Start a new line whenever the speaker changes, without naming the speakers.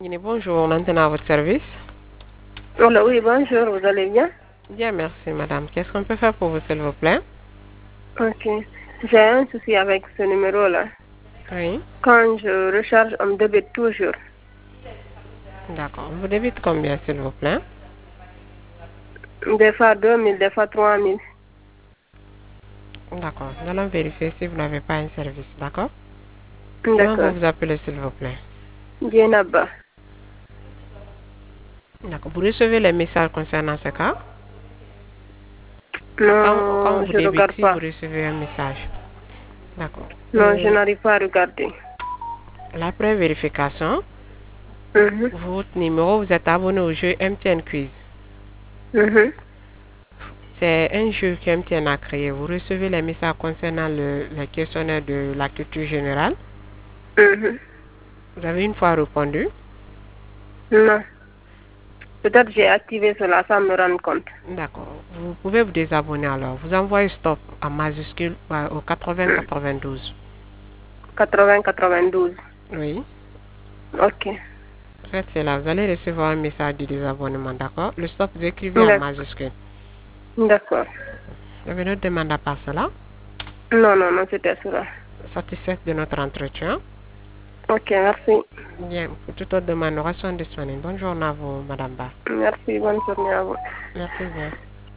Bonjour, maintenant à votre service.
Alors, oui, bonjour, vous allez bien?
Bien, merci madame. Qu'est-ce qu'on peut faire pour vous, s'il vous plaît?
Ok. J'ai un souci avec ce numéro-là.
Oui,
Quand je recharge, on me débite toujours.
d'accord. Vous débitez combien, s'il vous plaît?
Des fois 2000, des fois 3000.
D'accord. Nous allons vérifier si vous n'avez pas un service, d'accord? Comment vous
D'accord.
vous appelez, s'il vous plaît?
Dienaba.
D'accord. Vous recevez les messages concernant ce cas? Quand
Non,
vous
je ne regarde
débitez, vous
pas.
recevez un message. D'accord.
Non, je n'arrive pas à regarder.
L'après vérification,
Mhm,
votre numéro, vous êtes abonné au jeu MTN Quiz.
mhm,
C'est un jeu que MTN a créé. Vous recevez les messages concernant le questionnaire de la culture générale.
mhm.
Vous avez une fois répondu.
Non. Peut-être j'ai activé cela sans me rendre compte.
D'accord. Vous pouvez vous désabonner alors. Vous envoyez stop en majuscule au 80-92.
80-92.
Oui.
Ok.
Faites cela. Vous allez recevoir un message de désabonnement. D'accord. Le stop, vous écrivez en
D'ac-
majuscule.
D'accord.
Vous avez une autre demande à part cela.
Non, non, non, c'était cela.
Satisfait de notre entretien.
Ok, merci.
Bien. Pour toute autre demande, nous restons disponibles. Bonne journée à vous, Madame Ba.
Merci, bonne journée à vous.
Merci bien.